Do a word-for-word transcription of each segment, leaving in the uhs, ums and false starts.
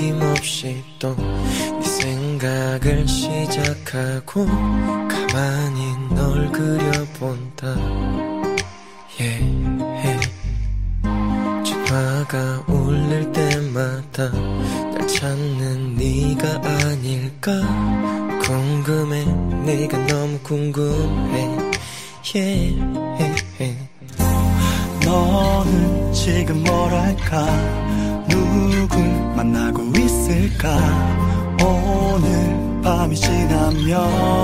어김없이 또 네 생각을 시작하고 가만히 널 그려본다. yeah, yeah. 전화가 울릴 때마다 날 찾는 네가 아닐까 궁금해. 네가 너무 궁금해. yeah, yeah. 너는 지금 뭐랄까 누굴 만나고 있을까. 오늘 밤이 지나면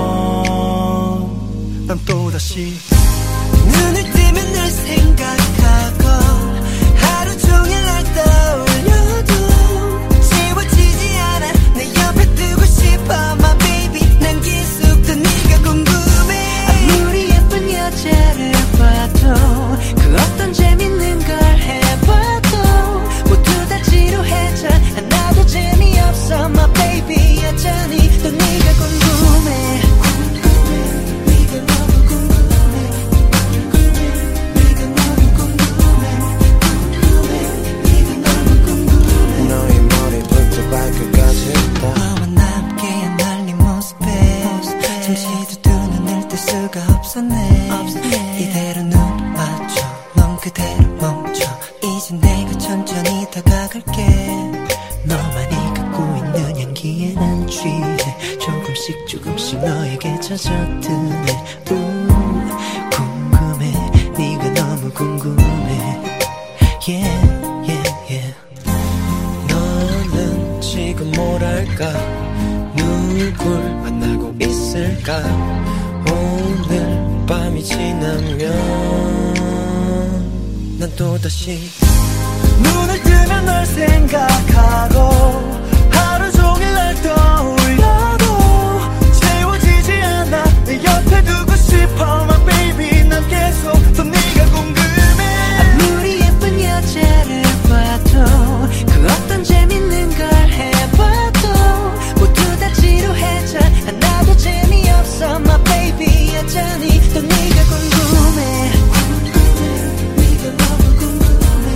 난 또다시 눈을 뜨면 널 생각하고 하루 종일 날 떠올려도 지워지지 않아. 내 옆에 두고 싶어 my baby. 난 계속 또 네가 궁금해. 아무리 예쁜 여자를 봐도 그 어떤 재밌는 걸 해봐도 모두 다 지루해져. 하나도 재미없어 my baby. 여전히 또 네가 궁금해. 네가 너무 궁금해. 네가 너무 궁금해. 네가 너무 궁금해. 너의 머리부터 발끝까지 다 너와 함께한 날 네 모습에 잠시도 두 눈을 뜰 수가 없었네. 이대로 눈 맞춰 넌 그대로 멈춰. 이제 내가 천천히 다가갈게. 너만이 갖고 있는 향기에 난 취해. 조금씩 조금씩 너에게 젖어드네. 우 궁금해. 네가 너무 궁금해. yeah, yeah, yeah. 너는 지금 뭐랄까 누굴 만나고 있을까. 오늘 밤이 지나면 난 또다시 눈을 뜨면 널 생각하고 하루 종일 날 떠올려도 채워지지 않아. 내 옆에 두고 싶어 my baby. 난 계속 또 네가 궁금해. 아무리 예쁜 여자를 봐도 그 어떤 재밌는 걸 해봐도 모두 다 지루해져. 하나도 재미없어 my baby. 여전히 또 네가 궁금해. 네가 너무 궁금해.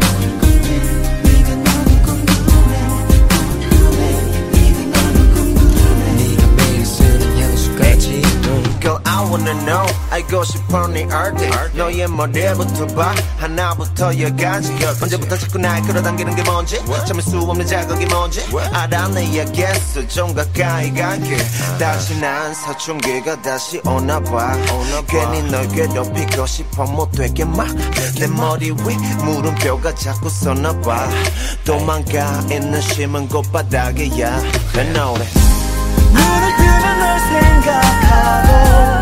네가 너무 궁금해. 네가 너무 궁금해. 네가 매일 쓰는 향수까지도 Girl, I wanna know. 알고 싶어 네 얼굴. 너의 머리부터 봐 하나부터 열까지. 언제부터 자꾸 날 끌어당기는 게 뭔지 참을 수 없는 자극이 뭔지 알아내야겠어. 좀 가까이 갈게. 다시 난 사춘기가 다시 오나봐. 괜히 널 괴롭히고 싶어 못 되게 막 내 머리 위 물음표가 자꾸 서나봐. 도망가 있는 심은 곳바닥이야 내 노래. 눈을 뜨면 널 생각하고